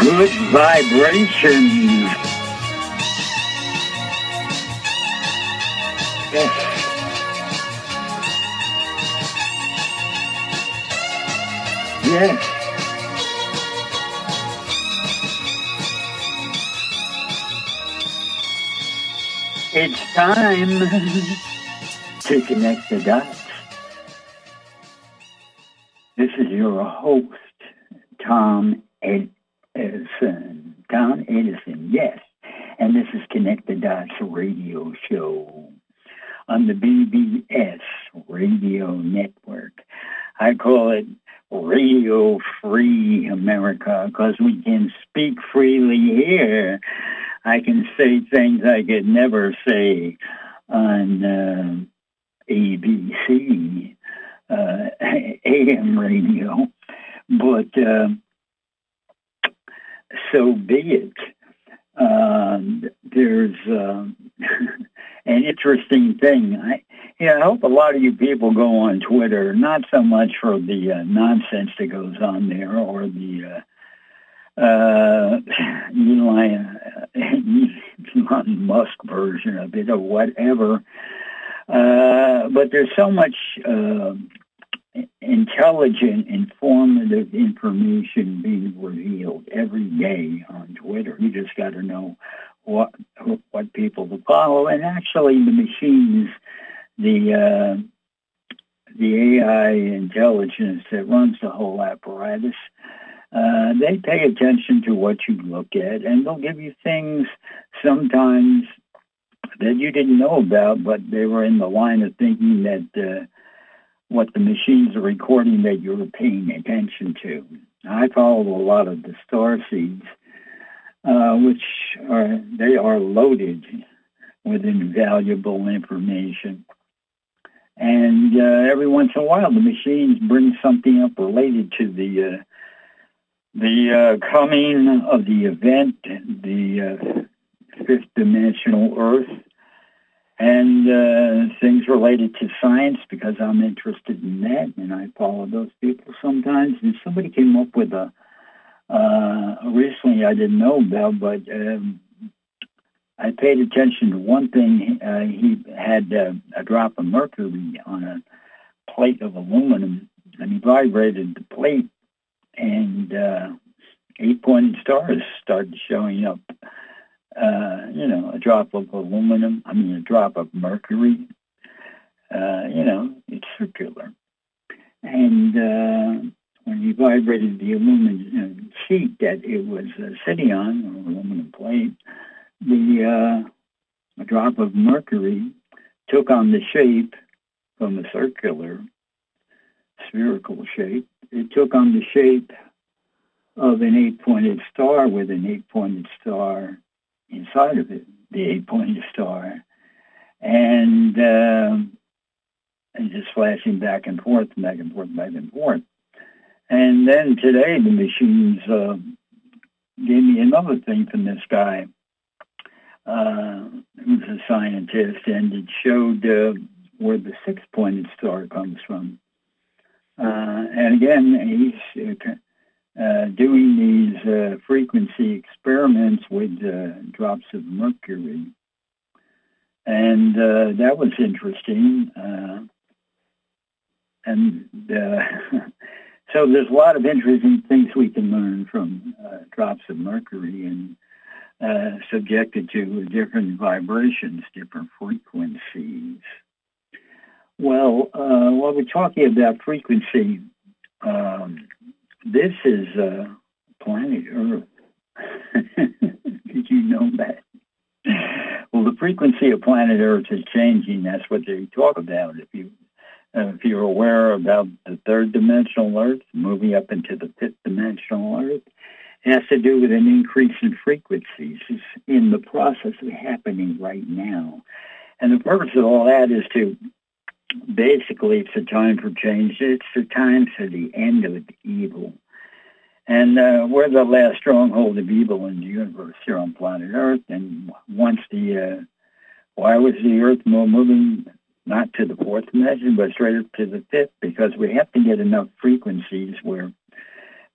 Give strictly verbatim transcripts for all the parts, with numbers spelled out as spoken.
good vibrations. Yes. Yes. It's time to connect the dots. This is your host, Tom Edison. Tom Edison, yes. And this is Connect the Dots radio show on the B B S radio network. I call it Radio Free America because we can speak freely here. I can say things I could never say on uh, A B C, uh, A M radio, but uh, so be it. Uh, there's uh, an interesting thing. I, yeah, I hope a lot of you people go on Twitter, not so much for the uh, nonsense that goes on there or the uh, uh, Elon, Elon Musk version of it or whatever. Uh, but there's so much uh, intelligent, informative information being revealed every day on Twitter. You just got to know what what people to follow. And actually, the machines, the uh, the A I intelligence that runs the whole apparatus, uh, they pay attention to what you look at, and they'll give you things sometimes that you didn't know about, but they were in the line of thinking that uh, what the machines are recording that you were paying attention to. I follow a lot of the star seeds, uh, which are, they are loaded with invaluable information. And uh, every once in a while, the machines bring something up related to the uh, the uh, coming of the event, the uh, fifth dimensional Earth, and uh, things related to science, because I'm interested in that, and I follow those people sometimes. And somebody came up with a, uh, recently I didn't know about, but um, I paid attention to one thing. Uh, he had uh, a drop of mercury on a plate of aluminum, and he vibrated the plate, and uh, eight-pointed stars started showing up. Uh, you know, a drop of aluminum, I mean, a drop of mercury, uh, you know, it's circular. And uh, when he vibrated the aluminum sheet that it was uh, sitting on, or aluminum plate, the uh, a drop of mercury took on the shape from a circular, spherical shape. It took on the shape of an eight-pointed star with an eight-pointed star inside of it, the eight-pointed star, and uh, and just flashing back and forth, back and forth, back and forth. And then today, the machines uh, gave me another thing from this guy, uh, who's a scientist, and it showed uh, where the six-pointed star comes from. Uh, and again, he's uh, Uh, doing these uh, frequency experiments with uh, drops of mercury. And uh, that was interesting. Uh, and uh, so there's a lot of interesting things we can learn from uh, drops of mercury, and uh, subjected to different vibrations, different frequencies. Well, uh, while we're talking about frequency, um, this is uh, planet Earth. Did you know that? Well, the frequency of planet Earth is changing. That's what they talk about. If you, uh, if you're aware about the third dimensional Earth, moving up into the fifth dimensional Earth, it has to do with an increase in frequencies. It's in the process of happening right now. And the purpose of all that is to, basically, it's a time for change. It's the time for the end of evil. And uh, we're the last stronghold of evil in the universe here on planet Earth. And once the, uh, why was the Earth moving not to the fourth dimension, but straight up to the fifth? Because we have to get enough frequencies where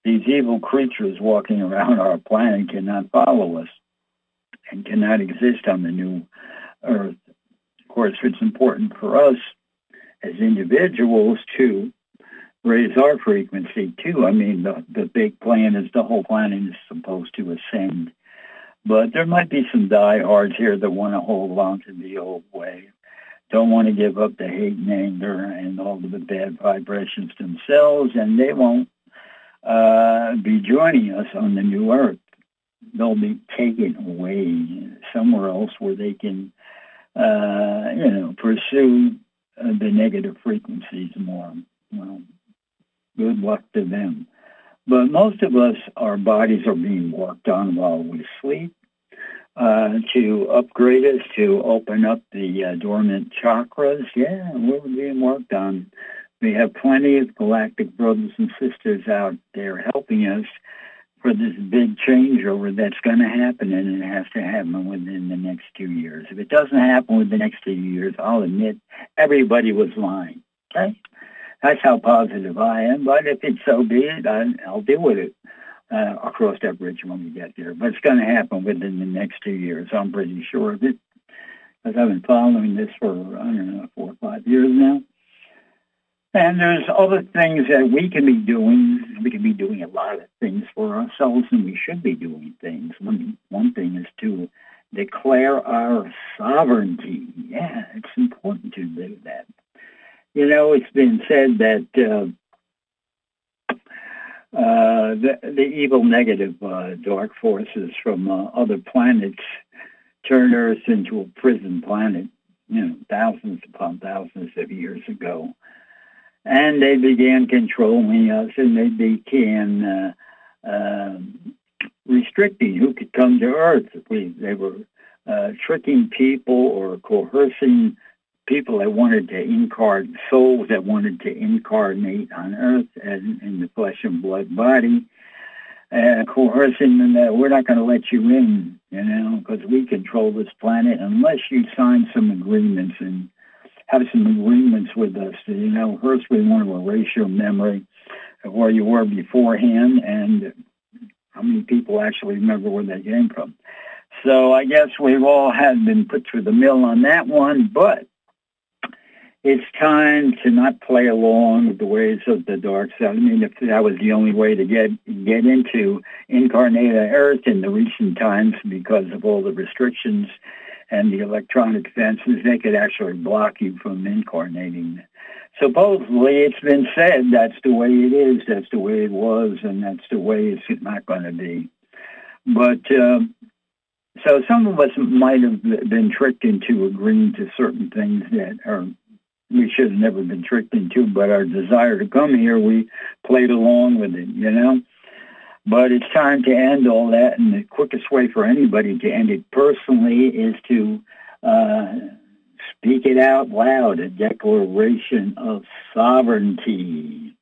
these evil creatures walking around our planet cannot follow us and cannot exist on the new Earth. Of course, it's important for us as individuals to raise our frequency too. I mean, the, the big plan is the whole planet is supposed to ascend. But there might be some diehards here that want to hold on to the old way, don't want to give up the hate and anger and all of the bad vibrations themselves, and they won't uh, be joining us on the new Earth. They'll be taken away somewhere else where they can, uh, you know, pursue uh, the negative frequencies more. Well, good luck to them. But most of us, our bodies are being worked on while we sleep uh, to upgrade us, to open up the uh, dormant chakras. Yeah, we're being worked on. We have plenty of galactic brothers and sisters out there helping us for this big changeover that's going to happen, and it has to happen within the next two years. If it doesn't happen within the next two years, I'll admit everybody was lying. Okay? That's how positive I am, but if it's so be it, I, I'll deal with it. Uh, I'll cross that bridge when we get there. But it's going to happen within the next two years. I'm pretty sure of it, because I've been following this for, I don't know, four or five years now. And there's other things that we can be doing. We can be doing a lot of things for ourselves, and we should be doing things. One, one thing is to declare our sovereignty. Yeah, it's important to do that. You know, it's been said that uh, uh, the, the evil negative uh, dark forces from uh, other planets turned Earth into a prison planet, you know, thousands upon thousands of years ago. And they began controlling us, and they began uh, uh, restricting who could come to Earth. We, they were uh, tricking people or coercing people that wanted to incarnate, souls that wanted to incarnate on Earth and in the flesh and blood body, and coercing them that we're not going to let you in, you know, because we control this planet unless you sign some agreements and have some agreements with us. You know, first we want to erase your memory of where you were beforehand and how many people actually remember where they came from. So I guess we've all had been put through the mill on that one, but it's time to not play along with the ways of the dark side. I mean, if that was the only way to get get into incarnate Earth in the recent times because of all the restrictions and the electronic fences, they could actually block you from incarnating. Supposedly, it's been said that's the way it is, that's the way it was, and that's the way it's not going to be. But, um, so some of us might have been tricked into agreeing to certain things that are we should have never been tricked into, but our desire to come here, we played along with it, you know? But it's time to end all that, and the quickest way for anybody to end it personally is to uh, speak it out loud, a declaration of sovereignty.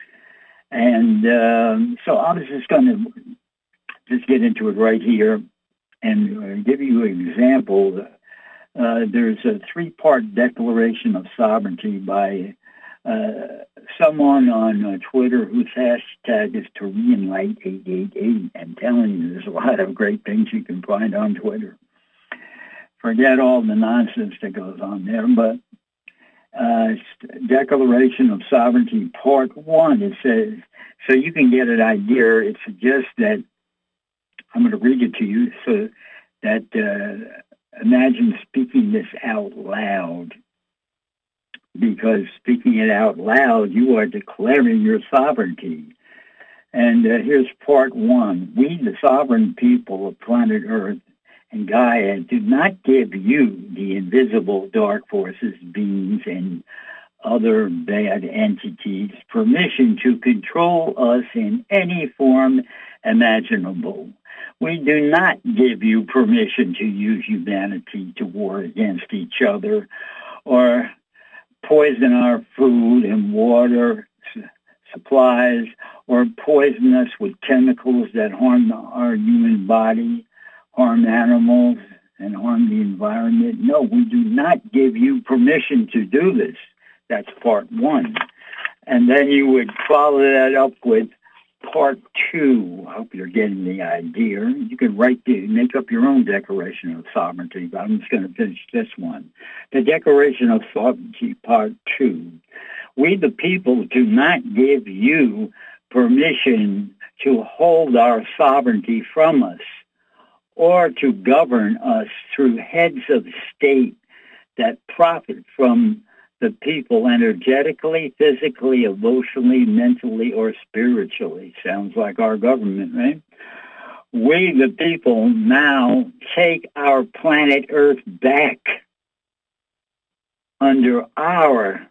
And um, so I was just going to just get into it right here and uh, give you an example. Uh, there's a three-part declaration of sovereignty by uh, someone on uh, Twitter whose hashtag is Tareanlight eight eight eight. I'm telling you, there's a lot of great things you can find on Twitter. Forget all the nonsense that goes on there, but uh, Declaration of Sovereignty, Part one, it says, so you can get an idea, it suggests that, I'm going to read it to you, so that uh, imagine speaking this out loud, because speaking it out loud, you are declaring your sovereignty. And uh, here's part one. We, the sovereign people of planet Earth and Gaia, do not give you, the invisible dark forces, beings, and other bad entities, permission to control us in any form imaginable. We do not give you permission to use humanity to war against each other or poison our food and water supplies or poison us with chemicals that harm our human body, harm animals, and harm the environment. No, we do not give you permission to do this. That's part one. And then you would follow that up with part two. I hope you're getting the idea. You can write the, make up your own Declaration of Sovereignty, but I'm just going to finish this one. The Declaration of Sovereignty, part two. We, the people, do not give you permission to hold our sovereignty from us or to govern us through heads of state that profit from the people energetically, physically, emotionally, mentally, or spiritually. Sounds like our government, right? We, the people, now take our planet Earth back under our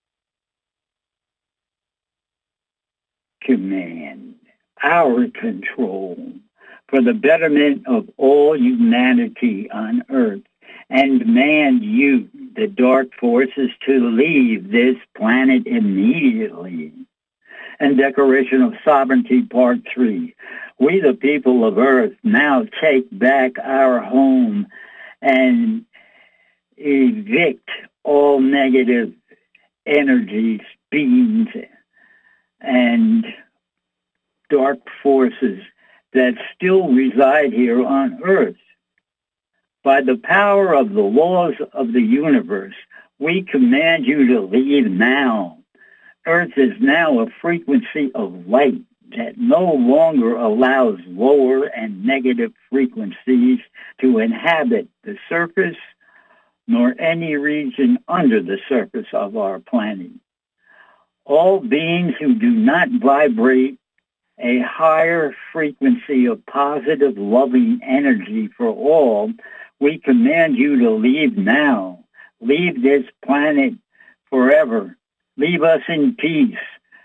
command, our control, for the betterment of all humanity on Earth, and demand you, the dark forces, to leave this planet immediately. And Declaration of Sovereignty, Part three. We, the people of Earth, now take back our home and evict all negative energies, beings, and dark forces that still reside here on Earth. By the power of the laws of the universe, we command you to leave now. Earth is now a frequency of light that no longer allows lower and negative frequencies to inhabit the surface nor any region under the surface of our planet. All beings who do not vibrate a higher frequency of positive, loving energy for all, we command you to leave now. Leave this planet forever. Leave us in peace.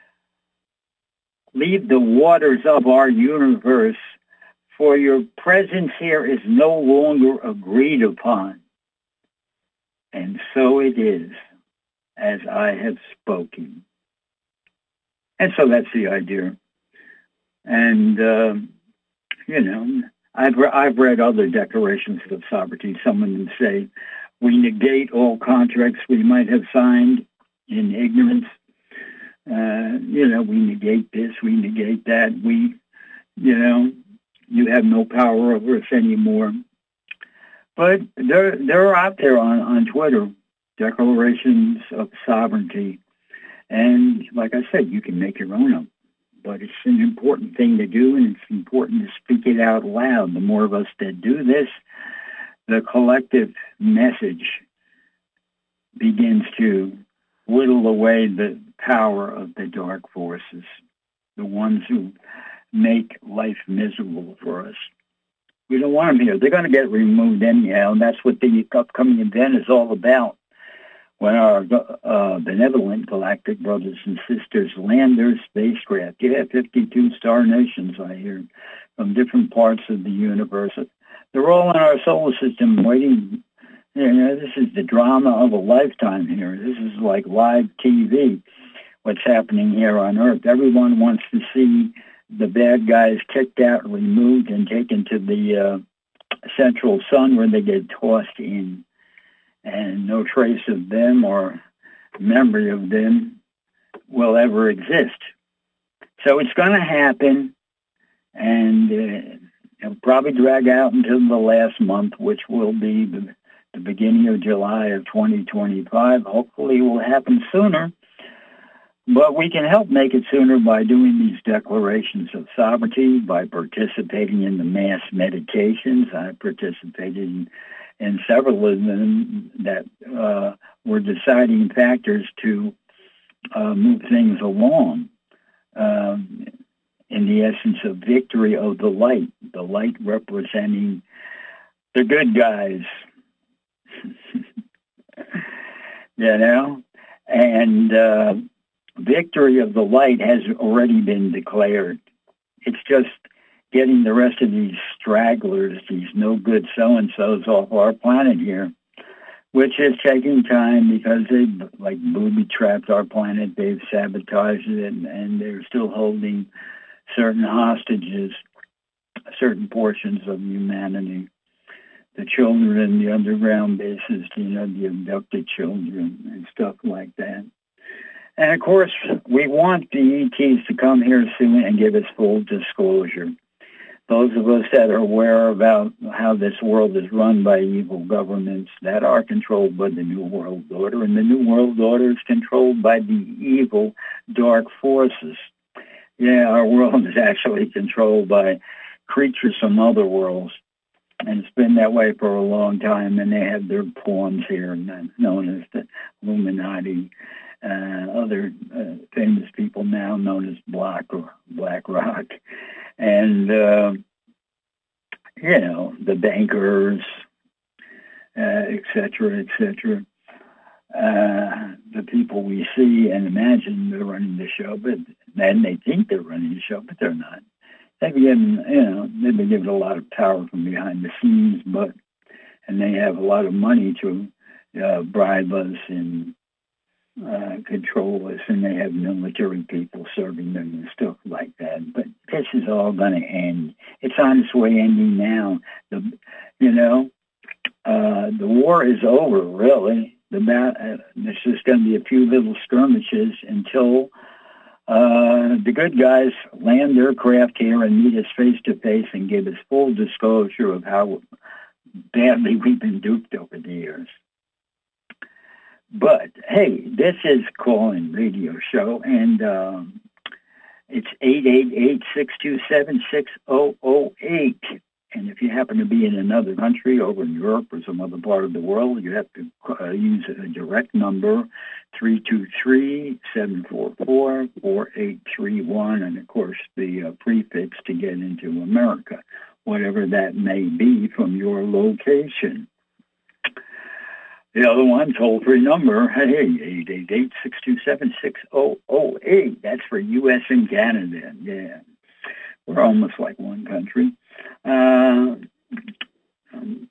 Leave the waters of our universe, for your presence here is no longer agreed upon. And so it is, as I have spoken. And so that's the idea. And, uh, you know, I've, re- I've read other declarations of sovereignty. Someone would say, we negate all contracts we might have signed in ignorance. Uh, you know, we negate this, we negate that. We, you know, you have no power over us anymore. But they're, they're out there on, on Twitter, declarations of sovereignty. And like I said, you can make your own up. But it's an important thing to do, and it's important to speak it out loud. The more of us that do this, the collective message begins to whittle away the power of the dark forces, the ones who make life miserable for us. We don't want them here. They're going to get removed anyhow, and that's what the upcoming event is all about. When our uh, benevolent galactic brothers and sisters land their spacecraft, you have fifty-two star nations, I hear, from different parts of the universe. They're all in our solar system waiting. You know, this is the drama of a lifetime here. This is like live T V, what's happening here on Earth. Everyone wants to see the bad guys kicked out, removed, and taken to the uh, central sun where they get tossed in. And no trace of them or memory of them will ever exist. So it's going to happen, and uh, it'll probably drag out until the last month, which will be the, the beginning of July of twenty twenty-five. Hopefully it will happen sooner, but we can help make it sooner by doing these declarations of sovereignty, by participating in the mass meditations. I participated in and several of them that uh, were deciding factors to uh, move things along um, in the essence of victory of the light, the light representing the good guys, you know, and uh, victory of the light has already been declared. It's just getting the rest of these stragglers, these no-good so-and-sos off our planet here, which is taking time because they like booby-trapped our planet. They've sabotaged it, and, and they're still holding certain hostages, certain portions of humanity. The children in the underground bases, you know, the abducted children and stuff like that. And of course, we want the E Ts to come here soon and give us full disclosure. Those of us that are aware about how this world is run by evil governments that are controlled by the New World Order, and the New World Order is controlled by the evil dark forces. Yeah, our world is actually controlled by creatures from other worlds, and it's been that way for a long time, and they have their pawns here, known as the Illuminati. Uh, other uh, famous people now known as Black or BlackRock, and uh, you know, the bankers, uh, et cetera, et cetera. Uh, the people we see and imagine they're running the show, but then they think they're running the show, but they're not. They've been given, you know, they've been given a lot of power from behind the scenes, but and they have a lot of money to uh, bribe us and uh, control us, and they have military people serving them and stuff like that. But this is all going to end. It's on its way ending now. The, you know, uh, the war is over, really. The uh, there's just going to be a few little skirmishes until uh, the good guys land their craft here and meet us face to face and give us full disclosure of how badly we've been duped over the years. But, hey, this is Call-In Radio Show, and um, it's eight eight eight, six two seven, six zero zero eight. And if you happen to be in another country, over in Europe or some other part of the world, you have to uh, use a direct number, three two three, seven four four, four eight three one, and, of course, the uh, prefix to get into America, whatever that may be from your location. The other one, toll-free number, hey, eight eight eight, six two seven, six zero zero eight. That's for U S and Canada. Yeah, we're almost like one country. Uh, um,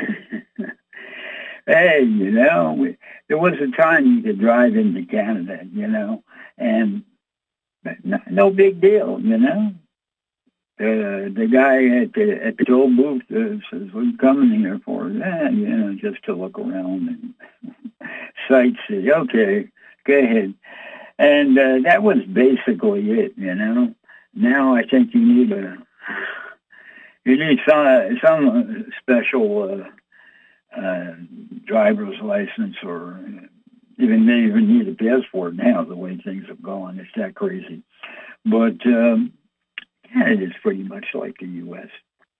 hey, you know, we, there was a time you could drive into Canada, you know, and no, no big deal, you know. Uh, the guy at the at the toll booth uh, says, "What are you coming here for?" Eh, you know, just to look around and sightsee. Okay, go ahead. And uh, that was basically it. You know. Now I think you need a you need some some special uh, uh, driver's license, or even they even need a passport now. The way things have gone, it's that crazy. But um, it is pretty much like the U S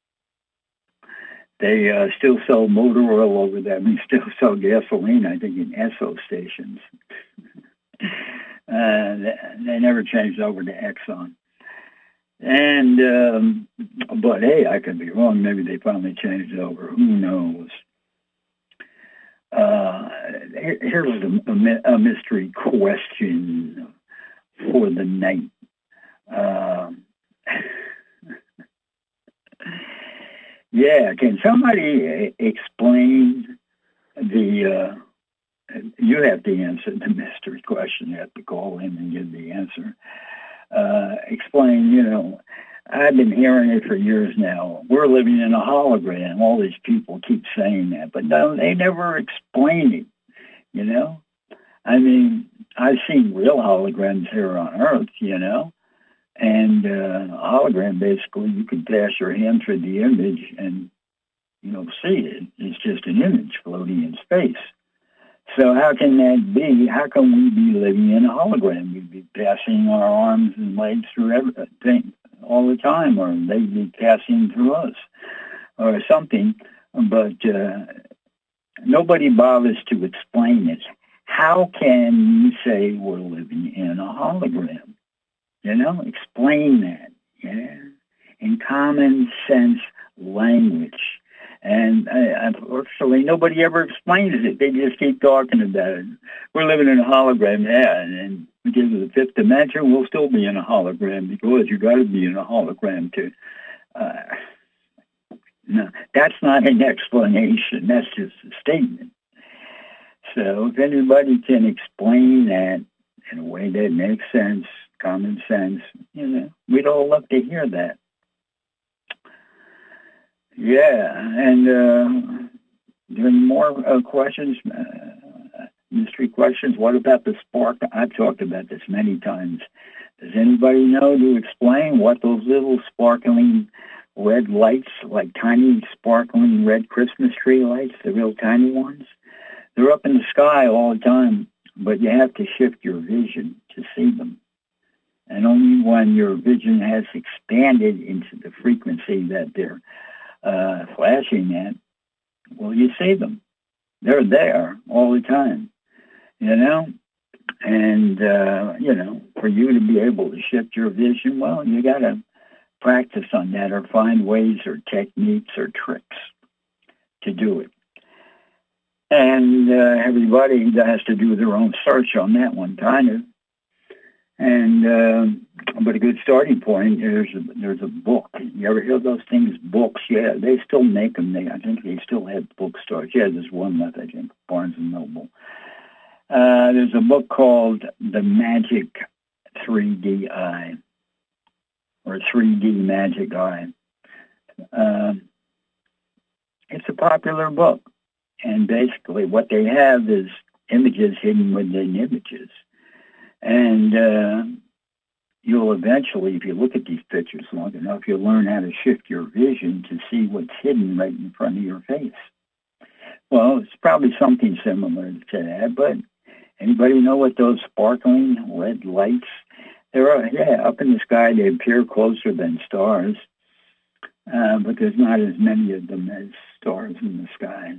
They uh, still sell motor oil over there. I mean, still sell gasoline, I think, in Esso stations. uh, they, they never changed over to Exxon. And, um, but hey, I could be wrong. Maybe they finally changed it over. Who knows? Uh, here, here was a, a, a mystery question for the night. Um, yeah, can somebody explain the, uh, you have to answer the mystery question. You have to call in and give the answer. Uh, explain, you know, I've been hearing it for years now. We're living in a hologram. All these people keep saying that, but no, they never explain it, you know? I mean, I've seen real holograms here on Earth, you know? And uh, a hologram, basically, you can pass your hand through the image and, you know, see it. It's just an image floating in space. So how can that be? How can we be living in a hologram? We'd be passing our arms and legs through everything all the time, or they'd be passing through us or something. But uh, nobody bothers to explain it. How can you say we're living in a hologram? You know, explain that, yeah, in common sense language. And uh, unfortunately, nobody ever explains it. They just keep talking about it. We're living in a hologram, yeah, and, and because of the fifth dimension, we'll still be in a hologram because you got to be in a hologram to. Uh, no, that's not an explanation. That's just a statement. So if anybody can explain that in a way that makes sense, common sense, you know, we'd all love to hear that. Yeah, and uh, there are more uh, questions. Uh, mystery questions. What about the spark? I've talked about this many times. Does anybody know to explain what those little sparkling red lights, like tiny sparkling red Christmas tree lights, the real tiny ones? They're up in the sky all the time, but you have to shift your vision to see them. And only when your vision has expanded into the frequency that they're uh, flashing at will you see them. They're there all the time, you know? And, uh, you know, for you to be able to shift your vision, well, you got to practice on that or find ways or techniques or tricks to do it. And uh, everybody has to do their own search on that one, kind of. And uh, but a good starting point, there's a, there's a book. You ever hear those things, books? Yeah, they still make them. They, I think they still have bookstores. Yeah, there's one left, I think, Barnes and Noble. Uh, there's a book called The Magic three D Eye, or three D Magic Eye. Uh, it's a popular book. And basically what they have is images hidden within images. And uh, you'll eventually, if you look at these pictures long enough, you'll learn how to shift your vision to see what's hidden right in front of your face. Well, it's probably something similar to that, but anybody know what those sparkling red lights, they're, yeah, up in the sky, they appear closer than stars, uh, but there's not as many of them as stars in the sky.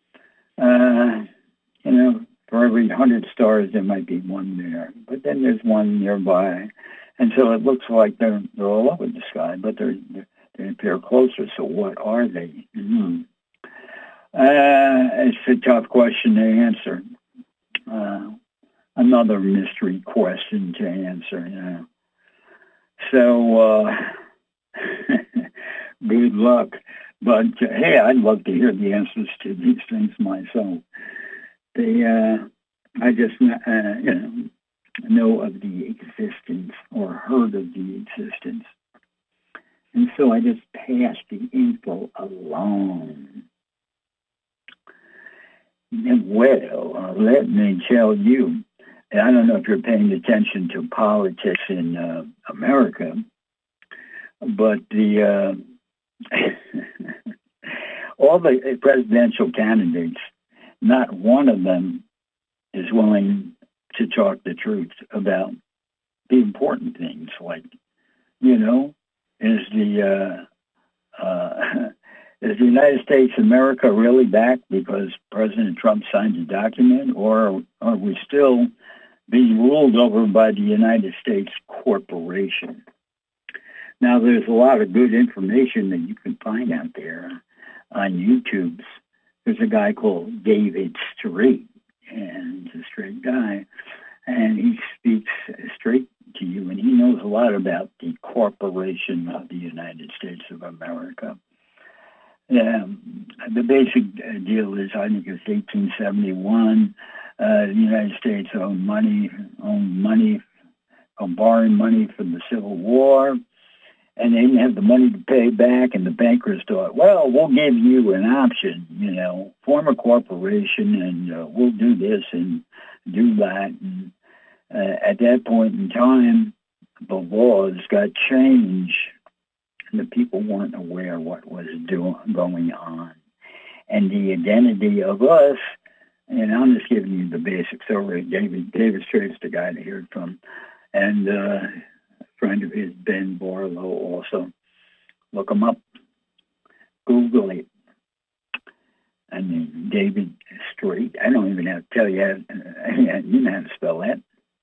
Uh, you know, for every hundred stars, there might be one there, but then there's one nearby, and so it looks like they're they're all over the sky, but they're, they're they appear closer. So what are they? Mm-hmm. Uh, it's a tough question to answer. Uh, another mystery question to answer. You know. So uh, good luck. But uh, hey, I'd love to hear the answers to these things myself. They, uh, I just, uh, you know, know of the existence or heard of the existence, and so I just pass the info along. And well, uh, let me tell you, and I don't know if you're paying attention to politics in uh, America, but the uh, all the presidential candidates, not one of them is willing to talk the truth about the important things, like, you know, is the uh, uh, is the United States of America really back because President Trump signed a document, or are we still being ruled over by the United States corporation? Now, there's a lot of good information that you can find out there on YouTube. There's a guy called David Straight, and he's a straight guy, and he speaks straight to you, and he knows a lot about the corporation of the United States of America. Um, the basic deal is, I think it's eighteen seventy-one, uh, the United States owned money, owned money, or borrowing money from the Civil War, and they didn't have the money to pay back, and the bankers thought, well, we'll give you an option, you know, form a corporation, and uh, we'll do this and do that. And uh, at that point in time, the laws got changed, and the people weren't aware what was do- going on. And the identity of us, and I'm just giving you the basics over it. David, David Strait's the guy to hear it from, and uh, friend of his, Ben Barlow, also. Look him up. Google it. I mean, David Straight. I don't even have to tell you. How, you know how to spell that.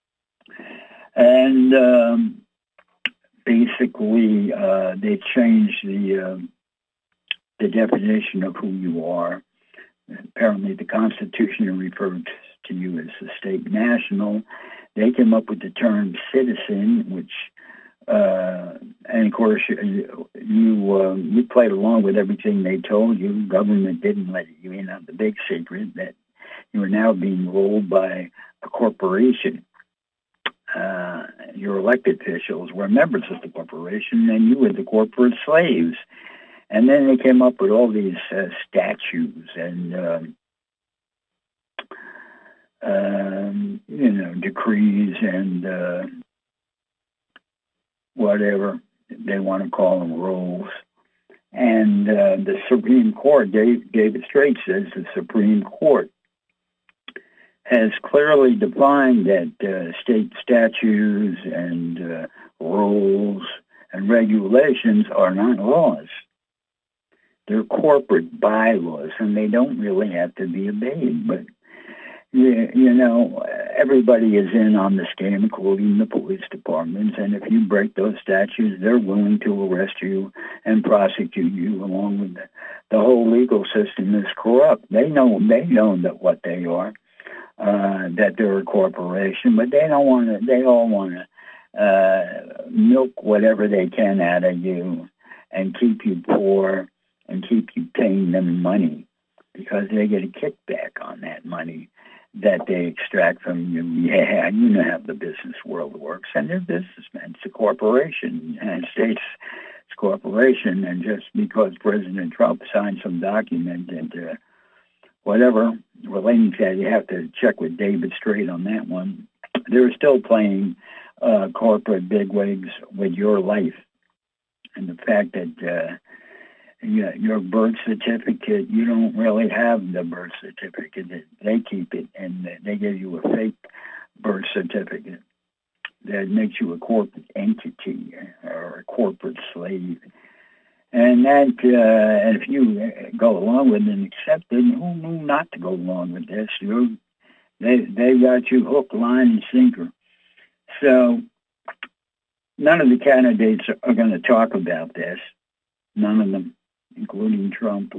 And um, basically, uh, they changed the uh, the definition of who you are. Apparently, the Constitution referred to you as a state national. They came up with the term citizen, which Uh, and of course, you you, uh, you played along with everything they told you. Government didn't let you in on the big secret that you were now being ruled by a corporation. Uh, your elected officials were members of the corporation, and you were the corporate slaves. And then they came up with all these uh, statutes and uh, um, you know, decrees and uh, whatever they want to call them, rules. And uh, the Supreme Court, Dave, David Straight says the Supreme Court has clearly defined that uh, state statutes and uh, rules and regulations are not laws. They're corporate bylaws, and they don't really have to be obeyed. But, you, you know, everybody is in on the scam, including the police departments, and if you break those statutes, they're willing to arrest you and prosecute you, along with the, the whole legal system is corrupt. They know, they know that what they are. Uh, that they're a corporation, but they don't want to, they all want to uh, milk whatever they can out of you and keep you poor and keep you paying them money because they get a kickback on that money that they extract from you. Yeah, you know how the business world works, and they're businessmen. It's a corporation. The United States is a corporation, and just because President Trump signed some document and uh, whatever relating to that, you have to check with David Straight on that one. They're still playing uh, corporate bigwigs with your life. And the fact that uh, you, your birth certificate, you don't really have the birth certificate. They keep it, and they give you a fake birth certificate that makes you a corporate entity or a corporate slave. And that, uh, and if you go along with it and accept it, who knew not to go along with this? You're, they they got you hook, line, and sinker. So none of the candidates are going to talk about this. None of them, including Trump.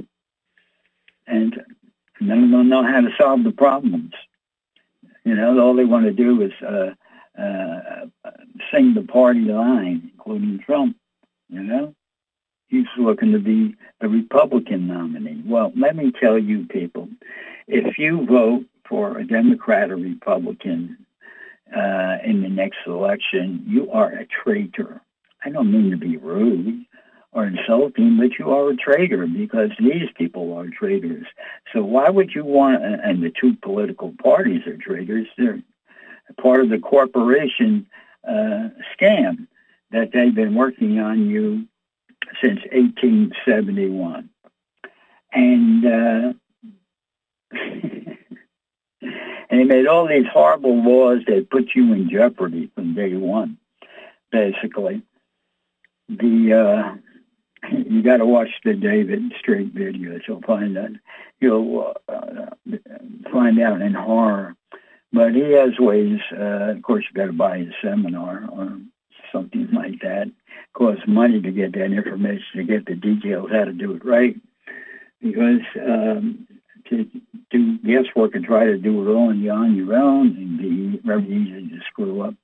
And none of them know how to solve the problems. You know, all they want to do is uh, uh, sing the party line, including Trump, you know? He's looking to be the Republican nominee. Well, let me tell you, people, if you vote for a Democrat or Republican uh, in the next election, you are a traitor. I don't mean to be rude or insulting, but you are a traitor because these people are traitors. So why would you want, and the two political parties are traitors, they're part of the corporation uh, scam that they've been working on you since eighteen seventy-one. And, uh, and they made all these horrible laws that put you in jeopardy from day one, basically. The uh, you got to watch the David Straight videos. You'll find that. You'll uh, find out in horror. But he has ways. Uh, of course, you got to buy his seminar or something like that. Costs money to get that information, to get the details how to do it right. Because um, to do guesswork and try to do it all on your own and be very easy to screw up.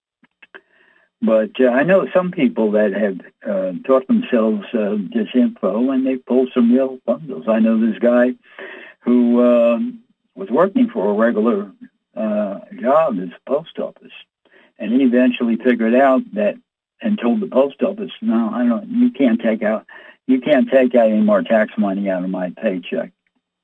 But uh, I know some people that have uh, taught themselves uh, this info, and they pull some real bundles. I know this guy who um, was working for a regular uh, job as a post office, and he eventually figured out that and told the post office, "No, I don't. You can't take out. You can't take out any more tax money out of my paycheck."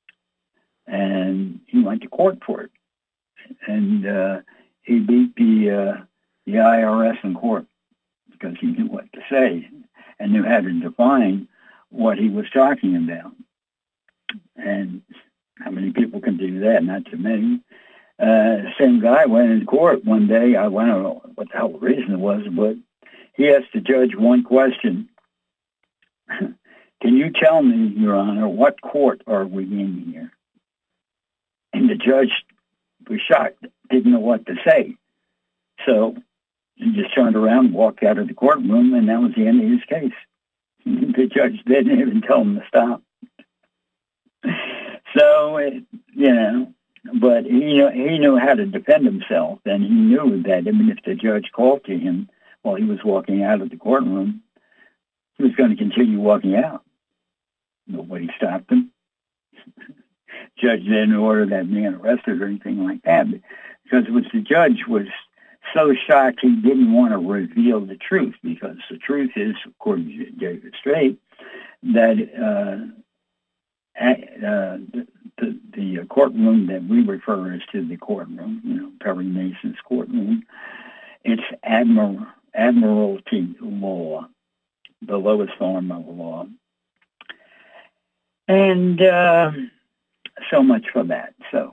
And he went to court for it, and uh, he beat the. Uh, the I R S in court because he knew what to say and knew how to define what he was talking about. And how many people can do that? Not too many. Uh, same guy went in court one day. I don't know what the hell the reason was, but he asked the judge one question. Can you tell me, Your Honor, what court are we in here? And the judge was shocked, didn't know what to say. So he just turned around and walked out of the courtroom, and that was the end of his case. The judge didn't even tell him to stop. So, it, you know, but he, he knew how to defend himself, and he knew that even if the judge called to him while he was walking out of the courtroom, he was going to continue walking out. Nobody stopped him. Judge didn't order that man arrested or anything like that, because it was the judge was so shocked he didn't want to reveal the truth, because the truth is, according to David Straight, that uh, uh, the, the, the courtroom that we refer as to the courtroom, you know, Perry Mason's courtroom, it's admir- admiralty law, the lowest form of law. And uh, so much for that. So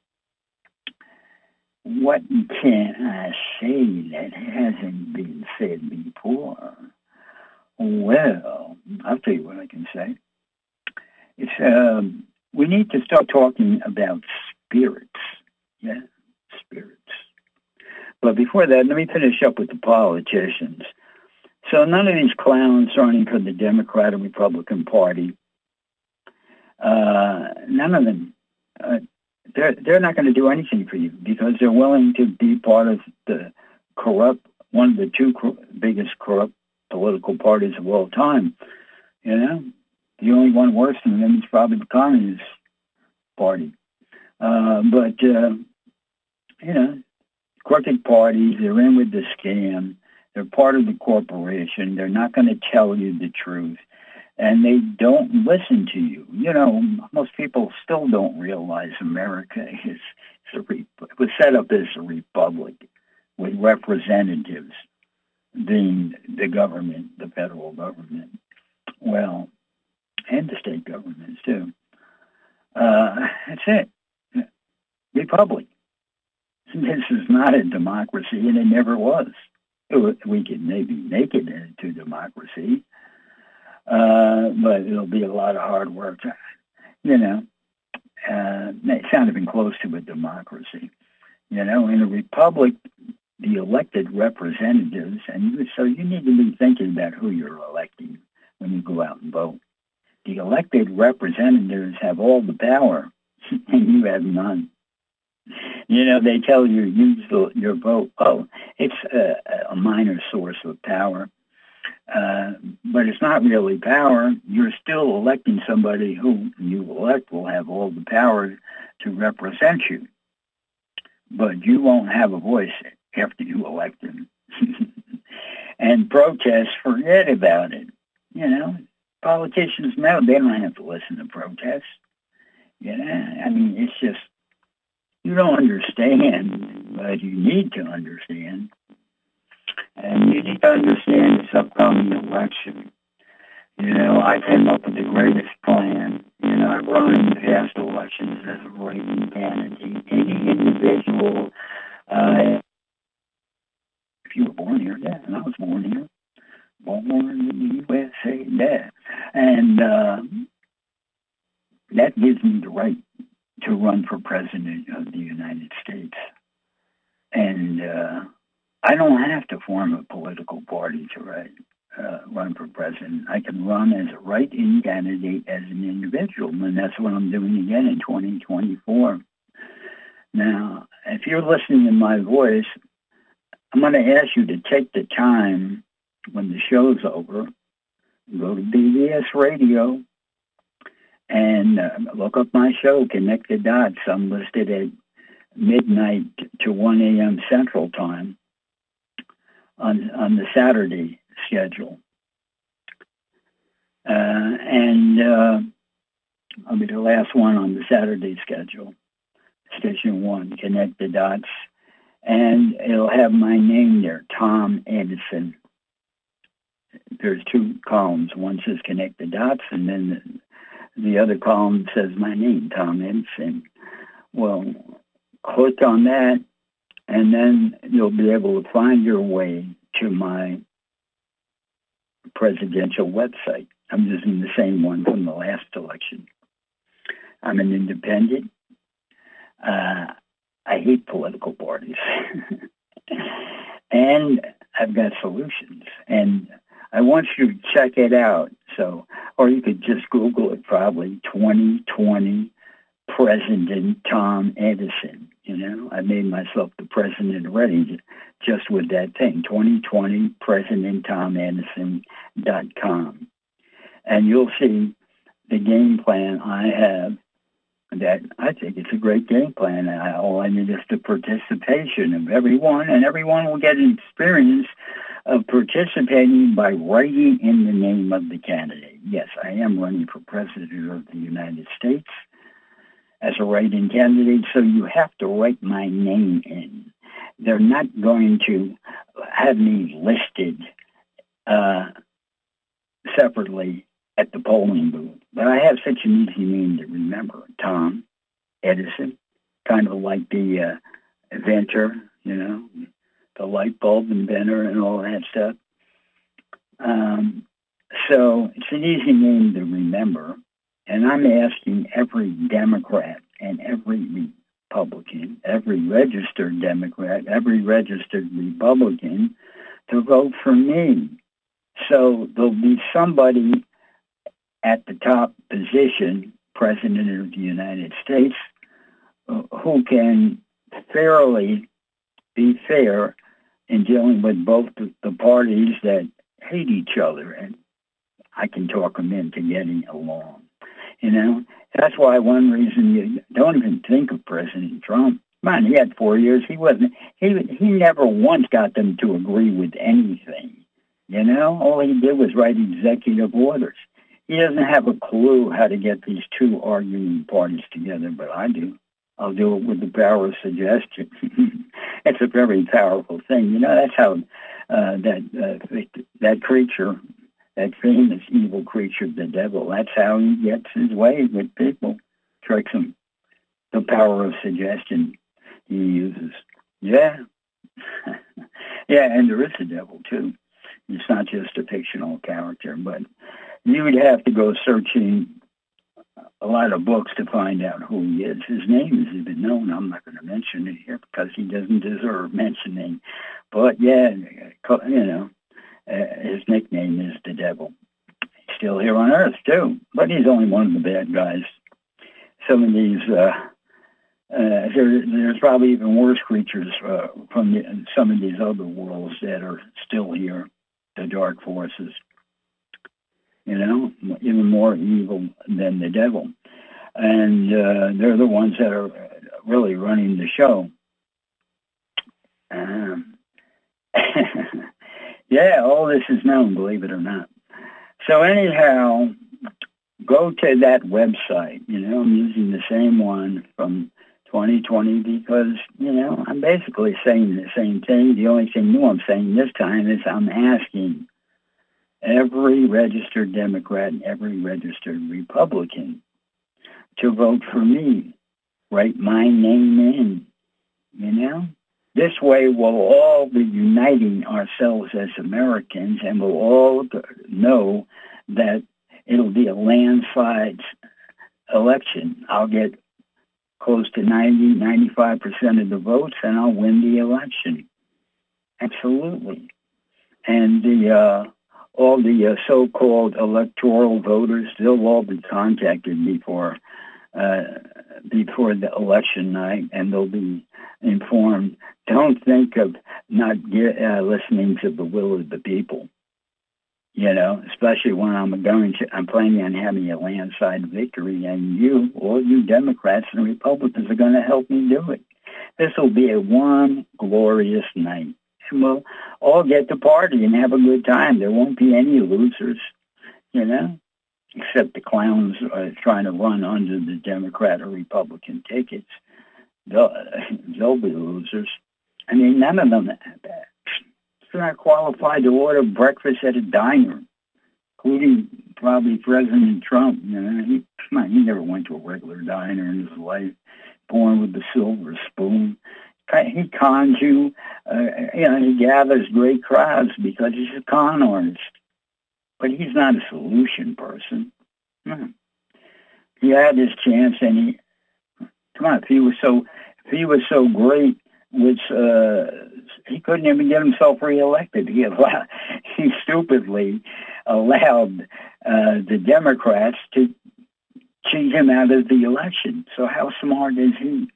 what can I say that hasn't been said before? Well, I'll tell you what I can say. It's um, we need to start talking about spirits. Yeah, spirits. But before that, let me finish up with the politicians. So none of these clowns running for the Democrat or Republican Party, uh, none of them, uh, they're, they're not going to do anything for you because they're willing to be part of the corrupt, one of the two cor- biggest corrupt political parties of all time. You know, the only one worse than them is probably the Communist Party. Uh, but, uh, you know, crooked parties, they're in with the scam. They're part of the corporation. They're not going to tell you the truth. And they don't listen to you. You know, most people still don't realize America is, is a re- it was set up as a republic with representatives being the government, the federal government. Well, and the state governments too. Uh, that's it. Republic. This is not a democracy, and it never was. We could maybe make it into democracy, uh, but it'll be a lot of hard work. To, you know, uh, it's not even close to a democracy. You know, in a republic, the elected representatives, and you, so you need to be thinking about who you're electing when you go out and vote. The elected representatives have all the power, and you have none. You know, they tell you use the, your vote. Oh, it's a, a minor source of power, uh, but it's not really power. You're still electing somebody who you elect will have all the power to represent you, but you won't have a voice after you elect them. And protests, forget about it. You know, politicians know they don't have to listen to protests. You know, I mean, it's just, you don't understand, but you need to understand. And you need to understand this upcoming election. You know, I came up with the greatest plan. You know, I run in past elections as a writing candidate. Any individual, uh, if you were born here, yeah, and I was born here. Born in the U S A, yeah. And uh, that gives me the right to run for president of the United States. And uh, I don't have to form a political party to write, uh, run for president. I can run as a write-in candidate as an individual, and that's what I'm doing again in twenty twenty-four. Now, if you're listening to my voice, I'm going to ask you to take the time when the show's over, go to B B S Radio, and uh, look up my show, Connect the Dots. I'm listed at midnight to one a.m. Central Time on on the Saturday schedule. Uh, and uh, I'll be the last one on the Saturday schedule, Station one, Connect the Dots. And it'll have my name there, Tom Edison. There's two columns. One says Connect the Dots, and then the, the other column says my name, Tom Edison. Well, click on that, and then you'll be able to find your way to my presidential website. I'm using the same one from the last election. I'm an independent. Uh, I hate political parties. And I've got solutions. And I want you to check it out. So, or you could just Google it probably, twenty twenty President Tom Edison. You know, I made myself the president already just with that thing, twenty twenty President Tom Edison dot com. And you'll see the game plan I have that I think it's a great game plan. I, all I need is the participation of everyone, and everyone will get an experience of participating by writing in the name of the candidate. yes, I am running for president of the United States as a write-in candidate, so you have to write my name in. They're not going to have me listed uh, separately at the polling booth. But I have such an easy name to remember, Tom Edison, kind of like the uh, inventor, you know, the light bulb inventor and all that stuff. Um, so it's an easy name to remember. And I'm asking every Democrat and every Republican, every registered Democrat, every registered Republican to vote for me. So there'll be somebody at the top position, President of the United States, who can fairly be fair in dealing with both the parties that hate each other. And I can talk them into getting along. You know, that's why one reason you don't even think of President Trump. Man, he had four years. He wasn't. He he never once got them to agree with anything. You know, all he did was write executive orders. He doesn't have a clue how to get these two arguing parties together, but I do. I'll do it with the power of suggestion. It's a very powerful thing. You know, that's how uh, that uh, that creature. That famous evil creature, the devil, that's how he gets his way with people, tricks them. The power of suggestion he uses. Yeah. Yeah, and there is a devil, too. It's not just a fictional character, but you would have to go searching a lot of books to find out who he is. His name is even known. I'm not going to mention it here because he doesn't deserve mentioning. But, yeah, you know. Uh, his nickname is the devil. He's still here on Earth, too, but he's only one of the bad guys. Some of these, uh, uh, there, there's probably even worse creatures uh, from the, some of these other worlds that are still here, the dark forces. You know, even more evil than the devil. And uh, they're the ones that are really running the show. Um, Yeah, all this is known, believe it or not. So anyhow, go to that website. You know, I'm using the same one from twenty twenty because, you know, I'm basically saying the same thing. The only thing new I'm saying this time is I'm asking every registered Democrat and every registered Republican to vote for me. Write my name in, you know? This way, we'll all be uniting ourselves as Americans, and we'll all know that it'll be a landslide election. I'll get close to ninety, ninety-five percent of the votes, and I'll win the election. Absolutely. And the uh, all the uh, so-called electoral voters, they'll all be contacted before uh, before the election night, and they'll be informed. Don't think of not get, uh, listening to the will of the people, you know, especially when I'm going to, I'm planning on having a landslide victory, and you, all you Democrats and Republicans are going to help me do it. This will be a one glorious night. And we'll all get to party and have a good time. There won't be any losers, you know, except the clowns are trying to run under the Democrat or Republican tickets. They'll, they'll be losers. I mean, none of them are not qualified to order breakfast at a diner, including probably President Trump. You know, he, come on, he never went to a regular diner in his life, born with the silver spoon. He cons you, uh, you know, he gathers great crowds because he's a con artist. But he's not a solution person. No. He had his chance, and he, come on, if he was so, if he was so great, which uh, he couldn't even get himself reelected. He allowed, he stupidly allowed uh, the Democrats to cheat him out of the election. So how smart is he?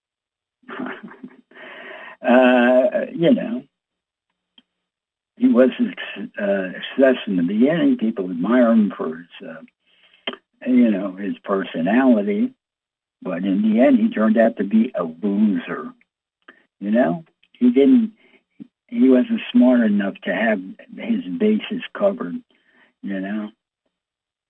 uh, you know, he was a uh, success in the beginning. People admire him for his, uh, you know, his personality. But in the end, he turned out to be a loser. You know, he didn't, he wasn't smart enough to have his bases covered, you know.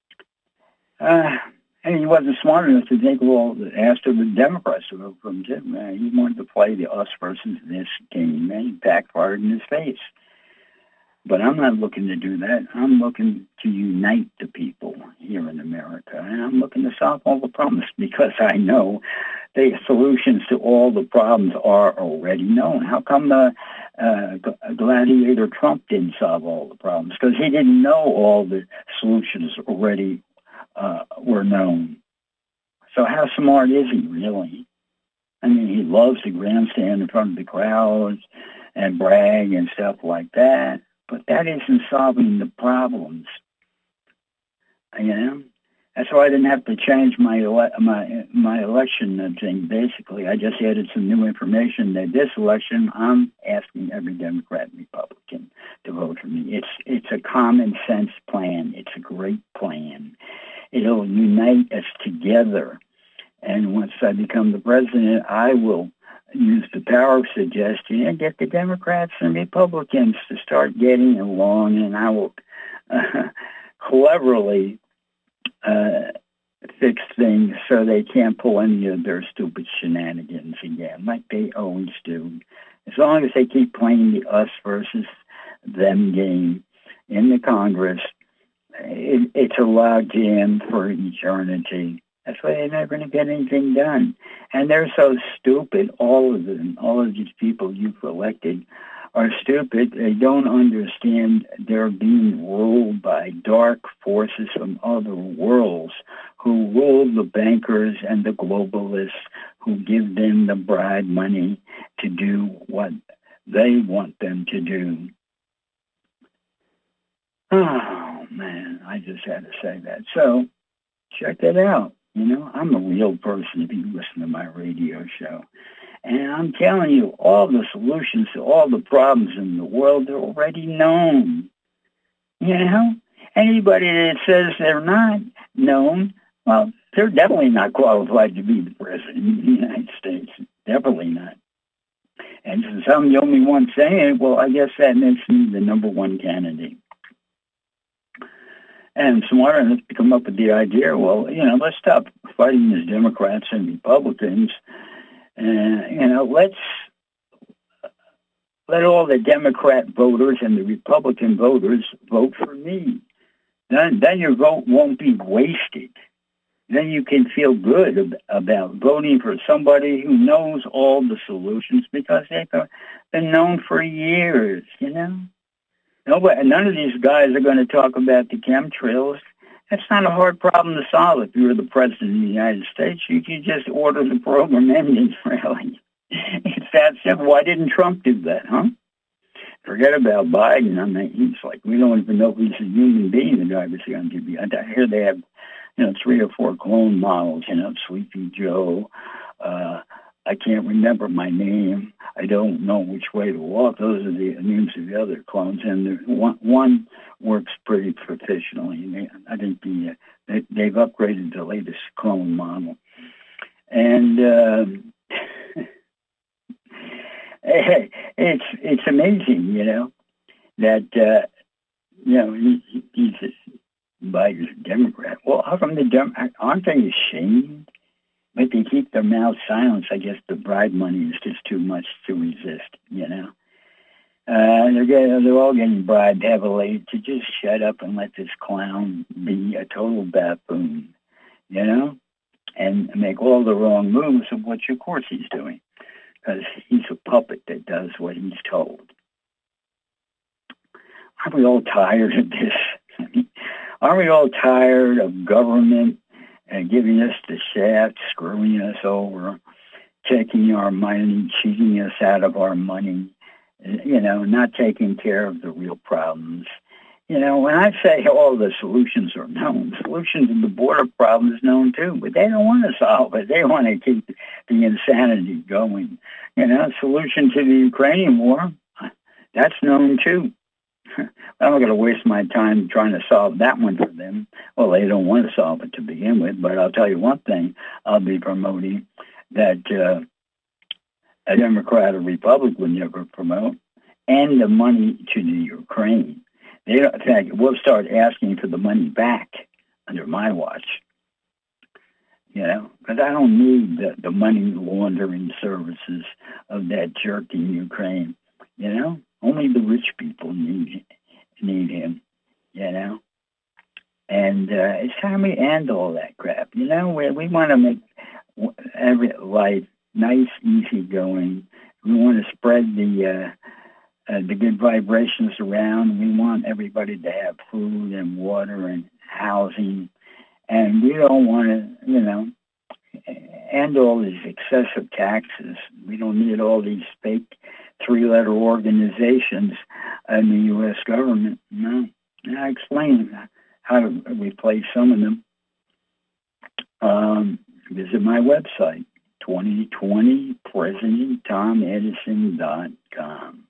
Uh, and he wasn't smart enough to think, well, ask the Democrats to vote for him, too. Man, he wanted to play the us versus this game, man. He backfired in his face. But I'm not looking to do that. I'm looking to unite the people here in America. And I'm looking to solve all the problems because I know the solutions to all the problems are already known. How come the uh, gladiator Trump didn't solve all the problems? Because he didn't know all the solutions already uh, were known. So how smart is he, really? I mean, he loves to grandstand in front of the crowds and brag and stuff like that. But that isn't solving the problems, you know. That's why I didn't have to change my ele- my my election thing. Basically, I just added some new information that this election, I'm asking every Democrat and Republican to vote for me. It's it's a common sense plan. It's a great plan. It'll unite us together. And once I become the president, I will use the power of suggestion and get the Democrats and Republicans to start getting along, and I will uh, cleverly uh, fix things so they can't pull any of their stupid shenanigans again, like they always do. As long as they keep playing the us versus them game in the Congress, it, it's a log jam for eternity. That's why they're never going to get anything done. And they're so stupid, all of them, all of these people you've elected are stupid. They don't understand they're being ruled by dark forces from other worlds who rule the bankers and the globalists who give them the bribe money to do what they want them to do. Oh, man, I just had to say that. So check that out. You know, I'm a real person if you listen to my radio show. And I'm telling you, all the solutions to all the problems in the world are already known. You know, anybody that says they're not known, well, they're definitely not qualified to be the president of the United States. Definitely not. And since I'm the only one saying it, well, I guess that makes me the number one candidate. And smart enough to come up with the idea, well, you know, let's stop fighting as Democrats and Republicans. And, you know, let's let all the Democrat voters and the Republican voters vote for me. Then, then your vote won't be wasted. Then you can feel good ab- about voting for somebody who knows all the solutions because they've been known for years, you know. Nobody, none of these guys are going to talk about the chemtrails. That's not a hard problem to solve if you're the president of the United States. You can just order the program ended, really. It's that simple. Why didn't Trump do that, huh? Forget about Biden. I mean, he's like, we don't even know if he's a human being, the guy was going to be. I hear they have, you know, three or four clone models, you know, Sleepy Joe, uh, I can't remember my name. I don't know which way to walk. Those are the names of the other clones, and the, one, one works pretty professionally. I think the, they, they've upgraded the latest clone model. And uh, it's it's amazing, you know, that, uh, you know, he, he's a Biden's a Democrat. Well, how come the Dem- aren't they ashamed? But they keep their mouths silent. I guess the bribe money is just too much to resist, you know. Uh, they're, getting, they're all getting bribed heavily to just shut up and let this clown be a total buffoon, you know, and make all the wrong moves of what, of course, he's doing, because he's a puppet that does what he's told. Aren't we all tired of this? Aren't we all tired of government and giving us the shaft, screwing us over, taking our money, cheating us out of our money, you know, not taking care of the real problems? You know, when I say all the solutions are known, solutions to the border problem is known too, but they don't want to solve it. They want to keep the insanity going. You know, solution to the Ukrainian war, that's known too. I'm not going to waste my time trying to solve that one for them. Well, they don't want to solve it to begin with, but I'll tell you one thing. I'll be promoting that uh, a Democrat or Republican would never promote, and the money to the Ukraine. They don't, in fact, we'll start asking for the money back under my watch. you know, because I don't need the, the money laundering services of that jerk in Ukraine, you know. Only the rich people need need him, you know. And uh, it's time we end all that crap, you know. We we want to make every life nice, easy going. We want to spread the uh, uh, the good vibrations around. We want everybody to have food and water and housing. And we don't want to, you know, end all these excessive taxes. We don't need all these fake three-letter organizations in the U S government. No. And I explain how to replace some of them. Um, visit my website, twenty twenty president tom edison dot com.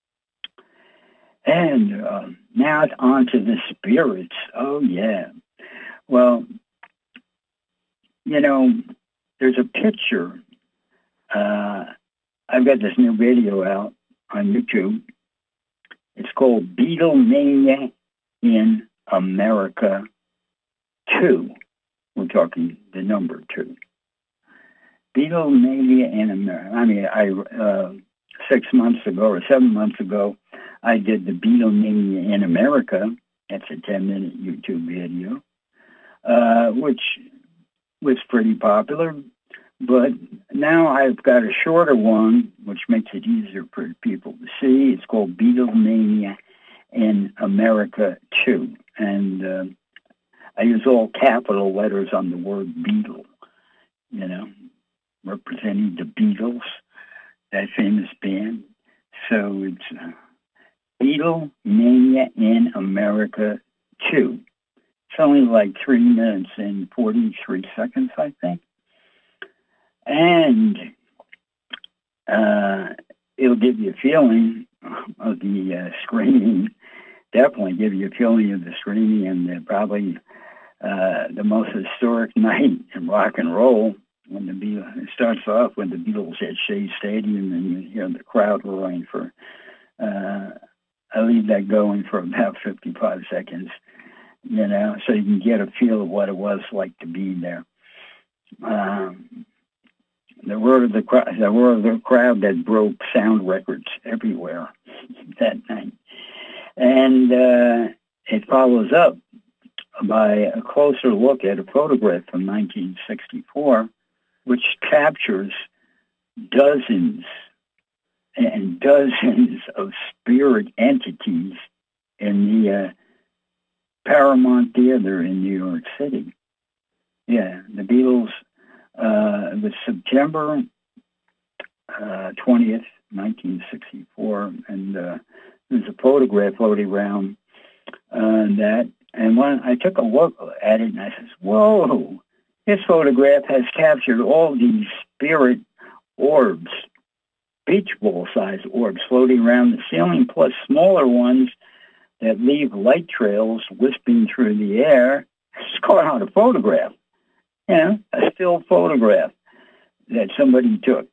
And uh, now on to the spirits. Oh, yeah. Well, you know, there's a picture. Uh, I've got this new video out on YouTube. It's called Beatlemania in America two. We're talking the number two. Beatlemania in America. I mean, I uh, six months ago or seven months ago, I did the Beatlemania in America. That's a ten-minute YouTube video. Uh, which was pretty popular, but now I've got a shorter one, which makes it easier for people to see. It's called Beatlemania in America two, and uh, I use all capital letters on the word Beatle, you know, representing the Beatles, that famous band. So it's uh, Beatlemania in America two. It's only like three minutes and forty-three seconds, I think. And uh, it'll give you a feeling of the uh, screaming, definitely give you a feeling of the screaming and the, probably uh, the most historic night in rock and roll when the Beatles, it starts off when the Beatles at Shea Stadium and you hear the crowd roaring for, uh, I leave that going for about fifty-five seconds. You know, so you can get a feel of what it was like to be there. Um, the word of the crowd, the word of the crowd that broke sound records everywhere that night, and uh, it follows up by a closer look at a photograph from nineteen sixty-four, which captures dozens and dozens of spirit entities in the uh, Paramount Theater in New York City. Yeah, the Beatles, uh, it was September uh, twentieth, nineteen sixty-four, and uh, there's a photograph floating around uh, that, and when I took a look at it, and I said, whoa, this photograph has captured all these spirit orbs, beach ball-sized orbs floating around the ceiling, plus smaller ones that leave light trails wisping through the air. It's caught on a photograph, you know, a still photograph that somebody took,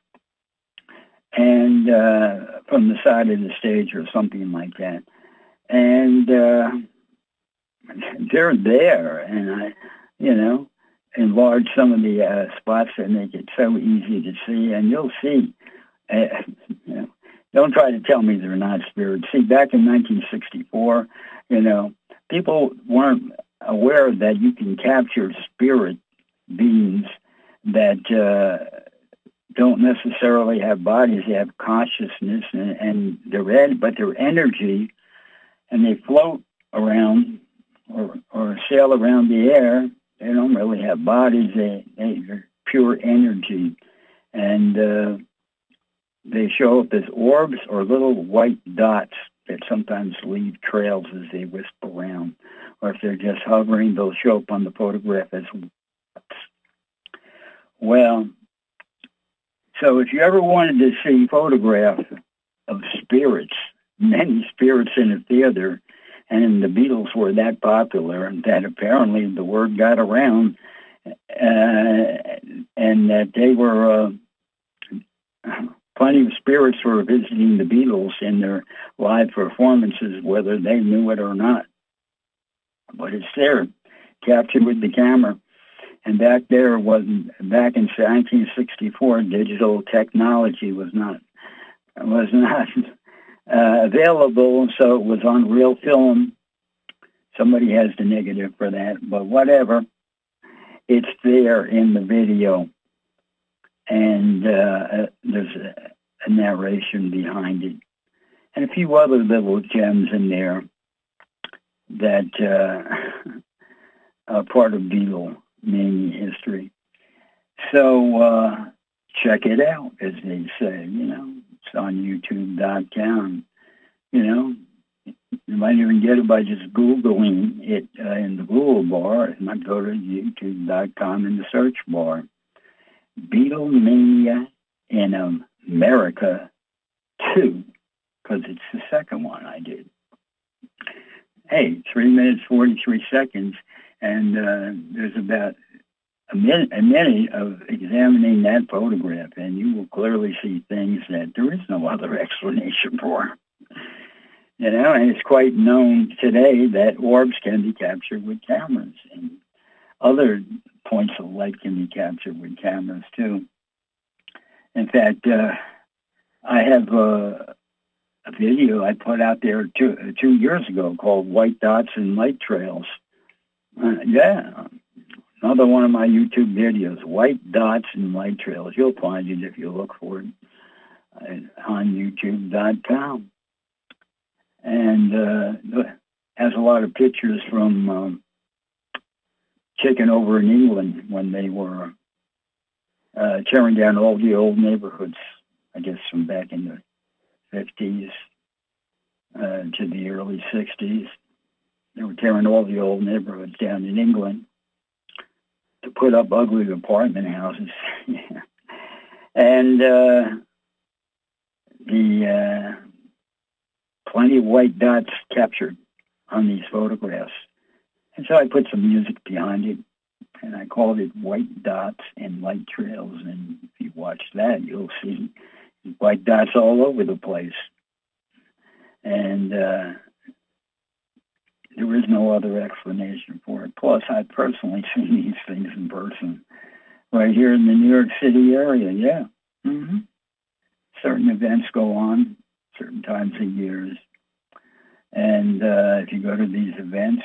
and uh, from the side of the stage or something like that. And uh, they're there, and I, you know, enlarge some of the uh, spots that make it so easy to see, and you'll see, uh, you know, don't try to tell me they're not spirits. See, back in nineteen sixty-four, you know, people weren't aware that you can capture spirit beings that uh, don't necessarily have bodies. They have consciousness, and, and they're ed- but they're energy, and they float around or, or sail around the air. They don't really have bodies. They, they're pure energy, and uh, they show up as orbs or little white dots that sometimes leave trails as they wisp around. Or if they're just hovering, they'll show up on the photograph as dots. Well, so if you ever wanted to see photographs of spirits, many spirits in a theater, and the Beatles were that popular and that apparently the word got around, uh, and that they were... Uh, Plenty of spirits were visiting the Beatles in their live performances, whether they knew it or not. But it's there, captured with the camera. And back there wasn't, back in nineteen sixty-four, digital technology was not, was not uh, available, so it was on real film. Somebody has the negative for that, but whatever. It's there in the video. And uh, there's a, a narration behind it. And a few other little gems in there that uh, are part of Beatlemania history. So uh, check it out, as they say. You know, it's on YouTube dot com. You know, you might even get it by just Googling it uh, in the Google bar. It might go to YouTube dot com in the search bar. Beatlemania in America two, because it's the second one I did. Hey, three minutes, forty-three seconds, and uh, there's about a minute, a minute of examining that photograph, and you will clearly see things that there is no other explanation for. You know, and it's quite known today that orbs can be captured with cameras, and other points of light can be captured with cameras, too. In fact, uh, I have a, a video I put out there two, uh, two years ago called White Dots and Light Trails. Uh, yeah, another one of my YouTube videos, White Dots and Light Trails. You'll find it if you look for it uh, on YouTube dot com. And uh, has a lot of pictures from um, taken over in England when they were uh, tearing down all the old neighborhoods, I guess from back in the fifties uh, to the early sixties. They were tearing all the old neighborhoods down in England to put up ugly apartment houses. And uh, the uh, plenty of white dots captured on these photographs. And so I put some music behind it, and I called it White Dots and Light Trails. And if you watch that, you'll see white dots all over the place. And uh, there is no other explanation for it. Plus, I've personally seen these things in person right here in the New York City area, yeah. Mm-hmm. Certain events go on certain times of years. And uh, if you go to these events,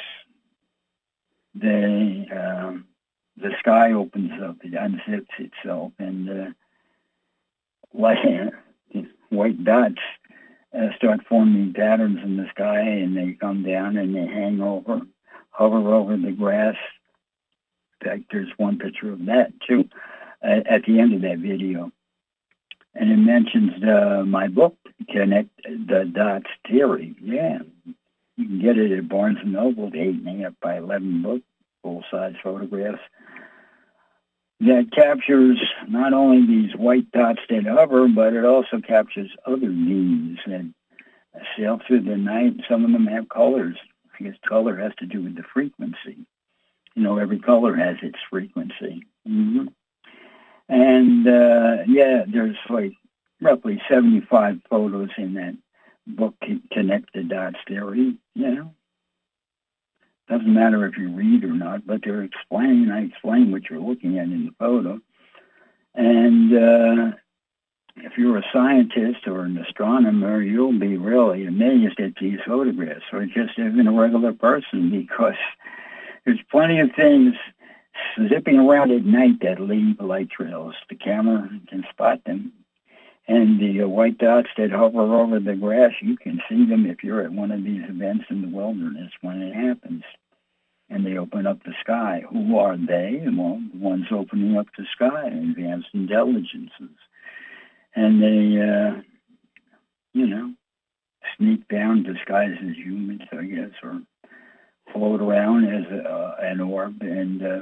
they, um, the sky opens up, it unzips itself, and uh, like, white dots uh, start forming patterns in the sky, and they come down and they hang over, hover over the grass. In fact, there's one picture of that, too, at, at the end of that video. And it mentions uh, my book, Connect the Dots Theory. Yeah, you can get it at Barnes and Noble, the eight and a half by eleven book, full-size photographs, that captures not only these white dots that hover, but it also captures other beams that sail through the night. Some of them have colors. I guess color has to do with the frequency. You know, every color has its frequency. Mm-hmm. And, uh, yeah, there's like roughly seventy-five photos in that book, Connect the Dots Theory, you know. Doesn't matter if you read or not, but they're explaining, I explain what you're looking at in the photo. And uh, if you're a scientist or an astronomer, you'll be really amazed at these photographs, or just even a regular person, because there's plenty of things zipping around at night that leave light trails. The camera can spot them. And the uh, white dots that hover over the grass, you can see them if you're at one of these events in the wilderness when it happens. And they open up the sky. Who are they? Well, the ones opening up the sky, advanced intelligences. And they, uh, you know, sneak down disguised as humans, I guess, or float around as a, uh, an orb. And uh,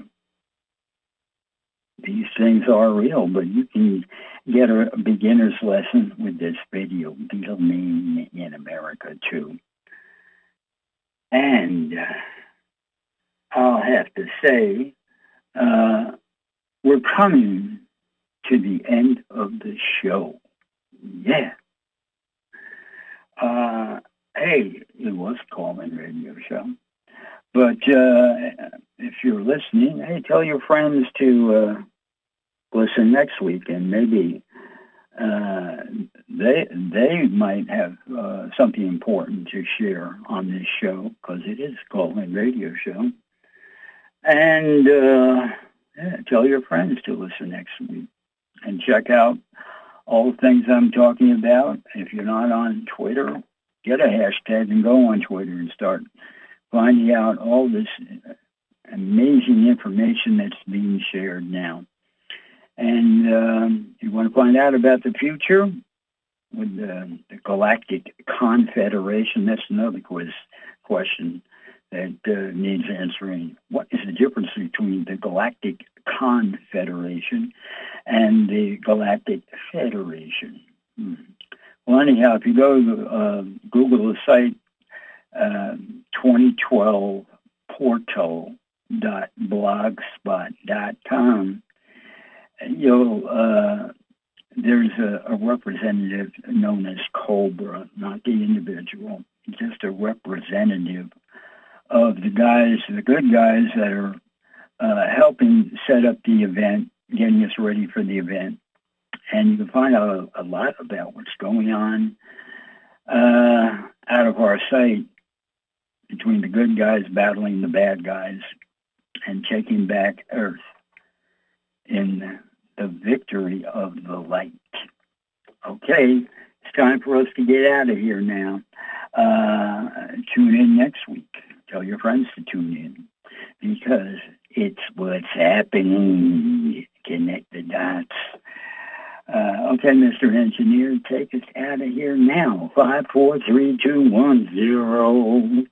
these things are real, but you can get a beginner's lesson with this video, Beatlemania in America, too. And uh, I'll have to say, uh, we're coming to the end of the show. Yeah. Uh, hey, it was a call-in radio show. But uh, if you're listening, hey, tell your friends to uh, listen next week, and maybe uh, they they might have uh, something important to share on this show, because it is a call-in radio show. And uh, yeah, tell your friends to listen next week, and check out all the things I'm talking about. If you're not on Twitter, get a hashtag and go on Twitter and start finding out all this amazing information that's being shared now. And um, you want to find out about the future with the, the Galactic Confederation, that's another quiz question that uh, needs answering. What is the difference between the Galactic Confederation and the Galactic Federation? Hmm. Well, anyhow, if you go to uh, Google the site uh, twenty twelve portal dot blogspot dot com, you'll uh, there's a, a representative known as Cobra, not the individual, just a representative of the guys, the good guys that are uh, helping set up the event, getting us ready for the event. And you can find out a, a lot about what's going on uh, out of our sight, between the good guys battling the bad guys and taking back Earth in the victory of the light. Okay, it's time for us to get out of here now. Uh, tune in next week. Tell your friends to tune in, because it's what's happening. Connect the dots. Uh, okay, Mister Engineer, take us out of here now. Five, four, three, two, one, zero.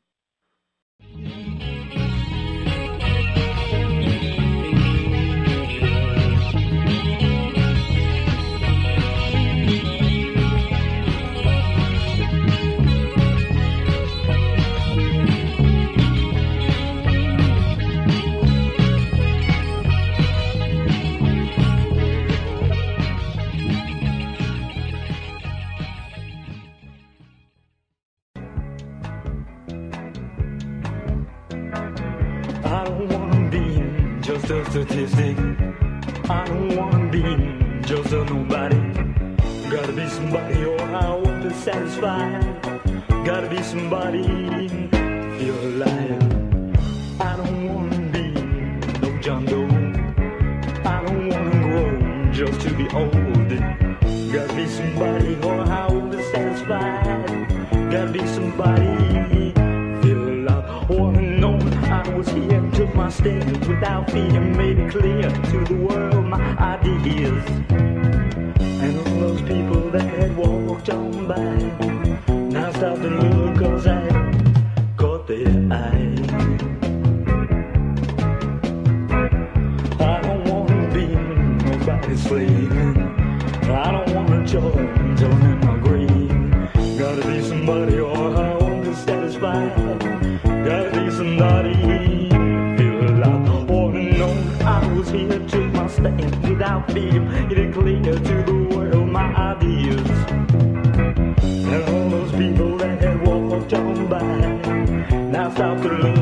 I don't wanna be just a statistic. I don't wanna be just a nobody. Gotta be somebody or I won't be satisfied. Gotta be somebody to feel alive. I don't wanna be no John Doe. I don't wanna grow just to be old. Gotta be somebody or I won't be satisfied. Gotta be somebody feel alive. Wanna know I was here, took my stand without fear, made it clear to the world my ideas. And all those people that had walked on by, now stop and look, cause I caught their eye. I don't wanna be nobody's slave. I don't wanna join, join in my grave. Gotta be somebody or I won't be satisfied. Gotta be somebody feel alive. Or to know I was here, took my stand without fear, made it clear to the world my ideas. And all those people that had walked on by, now stop to look.